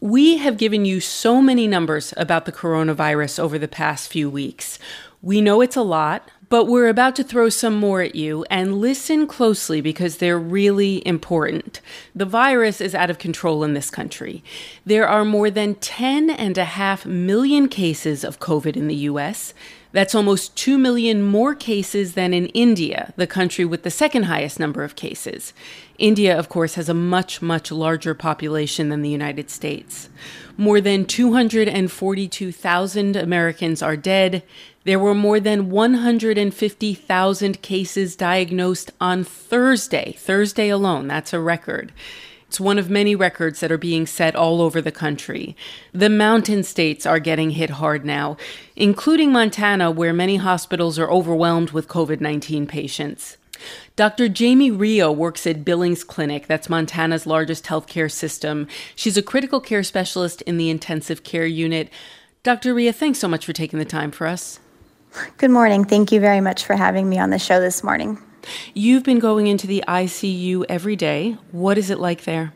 We have given you so many numbers about the coronavirus over the past few weeks. We know it's a lot, but we're about to throw some more at you, and listen closely because they're really important. The virus is out of control in this country. There are more than 10.5 million cases of COVID in the U.S. That's almost 2 million more cases than in India, the country with the second highest number of cases. India, of course, has a much, much larger population than the United States. More than 242,000 Americans are dead. There were more than 150,000 cases diagnosed on Thursday alone. That's a record. It's one of many records that are being set all over the country. The mountain states are getting hit hard now, including Montana, where many hospitals are overwhelmed with COVID-19 patients. Dr. Jamie Rio works at Billings Clinic. That's Montana's largest healthcare system. She's a critical care specialist in the intensive care unit. Dr. Rio, thanks so much for taking the time for us. Good morning. Thank you very much for having me on the show this morning. You've been going into the ICU every day. What is it like there?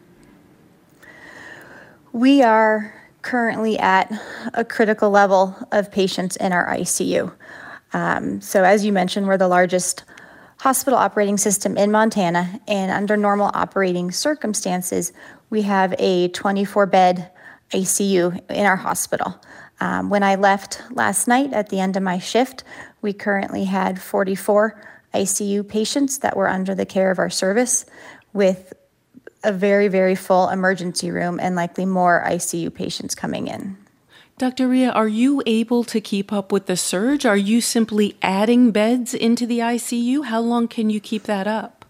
We are currently at a critical level of patients in our ICU. So as you mentioned, we're the largest hospital operating system in Montana, and under normal operating circumstances, we have a 24-bed ICU in our hospital. When I left last night at the end of my shift, we currently had 44 ICU patients that were under the care of our service, with a very, very full emergency room and likely more ICU patients coming in. Dr. Ria, are you able to keep up with the surge? Are you simply adding beds into the ICU? How long can you keep that up?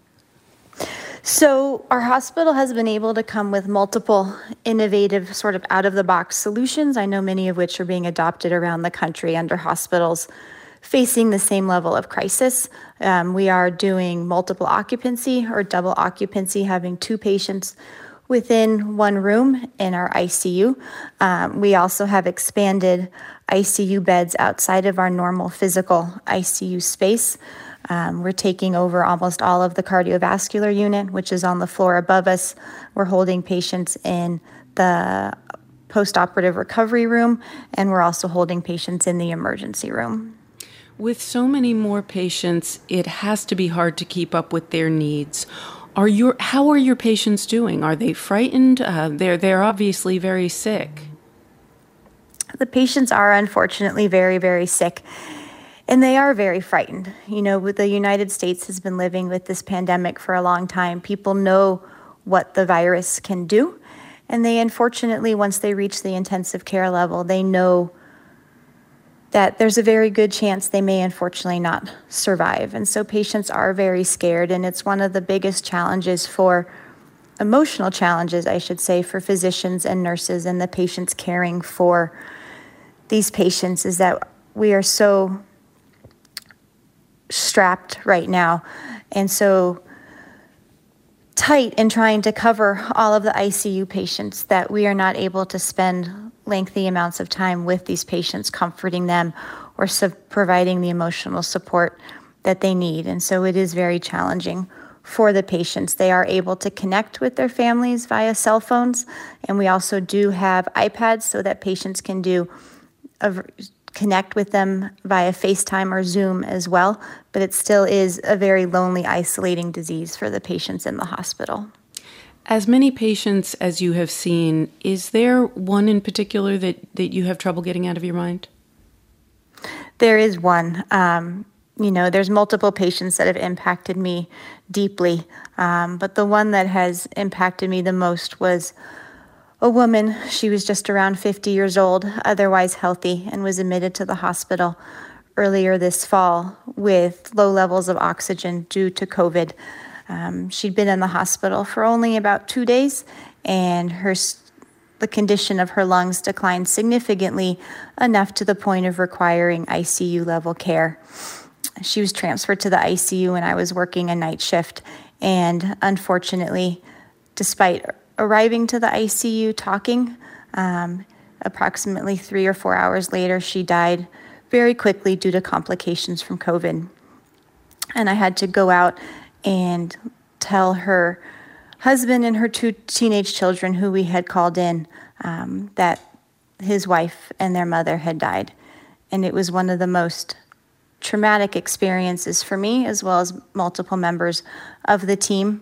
So our hospital has been able to come with multiple innovative sort of out-of-the-box solutions. I know many of which are being adopted around the country under hospitals facing the same level of crisis. We are doing multiple occupancy or double occupancy, having 2 patients within one room in our ICU. We also have expanded ICU beds outside of our normal physical ICU space. We're taking over almost all of the cardiovascular unit, which is on the floor above us. We're holding patients in the post-operative recovery room, and we're also holding patients in the emergency room. With so many more patients, it has to be hard to keep up with their needs. How are your patients doing? Are they frightened? They're obviously very sick. The patients are unfortunately very, very sick, and they are very frightened. You know, the United States has been living with this pandemic for a long time. People know what the virus can do, and they unfortunately, once they reach the intensive care level, they know that there's a very good chance they may unfortunately not survive. And so patients are very scared, and it's one of the biggest challenges emotional challenges, I should say, for physicians and nurses and the patients caring for these patients, is that we are so strapped right now and so tight in trying to cover all of the ICU patients that we are not able to spend lengthy amounts of time with these patients, comforting them or providing the emotional support that they need. And so it is very challenging for the patients. They are able to connect with their families via cell phones, and we also do have iPads so that patients can connect with them via FaceTime or Zoom as well, but it still is a very lonely, isolating disease for the patients in the hospital. As many patients as you have seen, is there one in particular that you have trouble getting out of your mind? There is one. There's multiple patients that have impacted me deeply, but the one that has impacted me the most was a woman. She was just around 50 years old, otherwise healthy, and was admitted to the hospital earlier this fall with low levels of oxygen due to COVID. She'd been in the hospital for only about 2 days, and the condition of her lungs declined significantly, enough to the point of requiring ICU-level care. She was transferred to the ICU when I was working a night shift, and unfortunately, despite arriving to the ICU talking, approximately 3 or 4 hours later, she died very quickly due to complications from COVID. And I had to go out and tell her husband and her 2 teenage children, who we had called in, that his wife and their mother had died. And it was one of the most traumatic experiences for me, as well as multiple members of the team,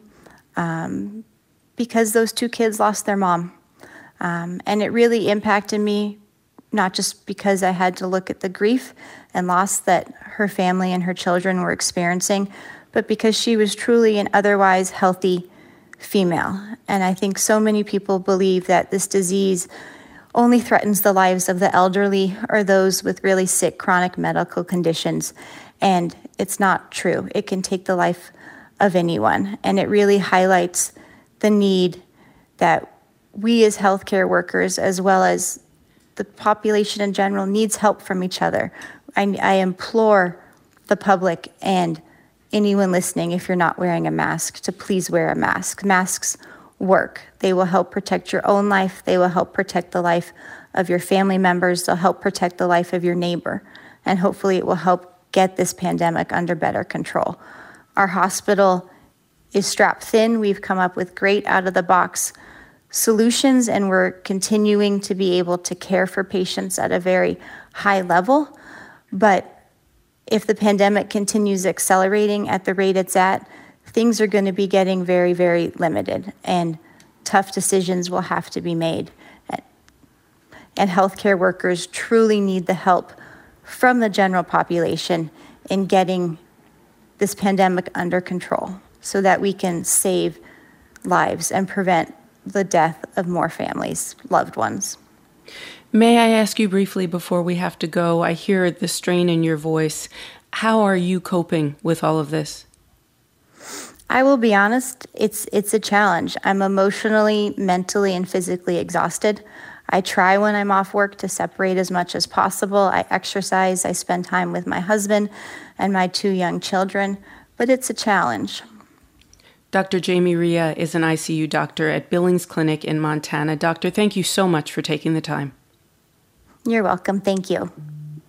because those two kids lost their mom. And it really impacted me, not just because I had to look at the grief and loss that her family and her children were experiencing, but because she was truly an otherwise healthy female. And I think so many people believe that this disease only threatens the lives of the elderly or those with really sick chronic medical conditions. And it's not true. It can take the life of anyone. And it really highlights the need that we as healthcare workers, as well as the population in general, needs help from each other. I implore the public and anyone listening, if you're not wearing a mask, to please wear a mask. Masks work. They will help protect your own life. They will help protect the life of your family members. They'll help protect the life of your neighbor. And hopefully it will help get this pandemic under better control. Our hospital is strapped thin. We've come up with great out-of-the-box solutions, and we're continuing to be able to care for patients at a very high level. But if the pandemic continues accelerating at the rate it's at, things are going to be getting very, very limited, and tough decisions will have to be made. And healthcare workers truly need the help from the general population in getting this pandemic under control so that we can save lives and prevent the death of more families, loved ones. May I ask you briefly before we have to go? I hear the strain in your voice. How are you coping with all of this? I will be honest, it's a challenge. I'm emotionally, mentally, and physically exhausted. I try when I'm off work to separate as much as possible. I exercise, I spend time with my husband and my 2 young children, but it's a challenge. Dr. Jamie Ria is an ICU doctor at Billings Clinic in Montana. Doctor, thank you so much for taking the time. You're welcome. Thank you.